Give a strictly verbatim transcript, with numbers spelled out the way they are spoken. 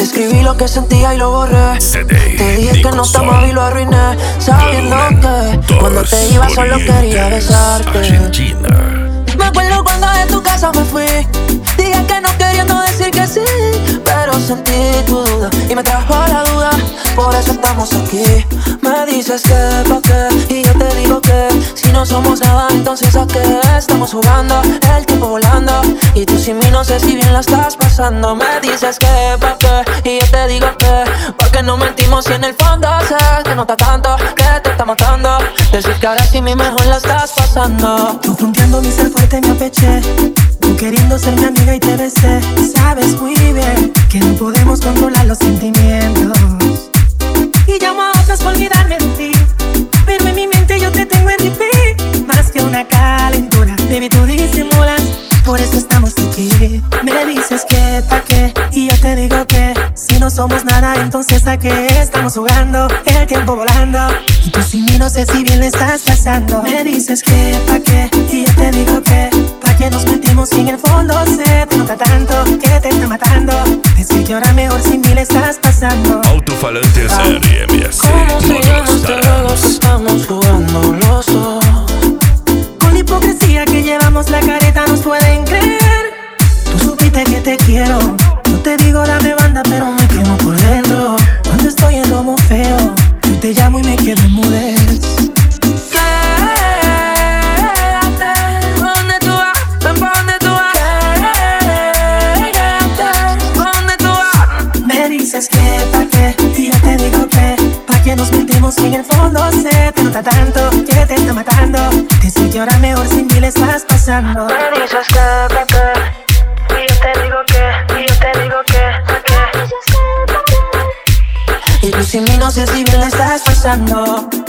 escribí lo que sentía y lo borré. Te dije que no estaba y lo arruiné, sabiendo que cuando te iba solo quería besarte. Argentina. Me acuerdo cuando de tu casa me fui. Dije que no queriendo decir que sí, pero sentí tu duda y me trajo la duda. Por eso estamos aquí. Me dices que pa' qué y yo te digo que si no somos nada, entonces a qué estamos jugando, el tiempo volando y tú sin mí no sé si bien la estás pasando. Me dices que pa' qué y yo te digo que porque no mentimos y en el fondo sé que no está tanto, que te está matando. Decir que ahora sí mi mejor la estás pasando. Tú fronteando mi ser fuerte me apeché, tú queriendo ser mi amiga y te besé. Sabes muy bien que no podemos controlar los sentimientos y llamo a otras por olvidarme de ti, pero en mi mente yo te tengo en repeat. Más que una calentura, baby, tú disimulas, por eso estamos aquí. Me dices que pa' qué y yo te digo que si no somos nada, entonces a qué estamos jugando, el tiempo volando y tú sin mí no sé si bien le estás pasando. Me dices que pa' qué y yo te digo que pa' qué nos mentimos y en el fondo se te nota tanto que te está matando. Decir que ahora mejor sin mí le estás pasando. Autofalantes R M S. ¿Cómo se llama este juego que estamos jugando los dos? Con la hipocresía que llevamos la careta nos pueden creer. Tú supiste que te quiero, yo te digo dame banda pero me quemo por dentro. Cuando estoy en lomo feo, yo te llamo y me quedo en mudez. Dices que pa' qué y yo te digo que pa' qué nos mentimos y en el fondo se te nota tanto que te está matando. Decir que ahora mejor sin mí le estás pasando. Me dices que pa' qué y yo te digo que, y yo te digo que pa' qué. Y tú sin mí no sé si bien le estás pasando.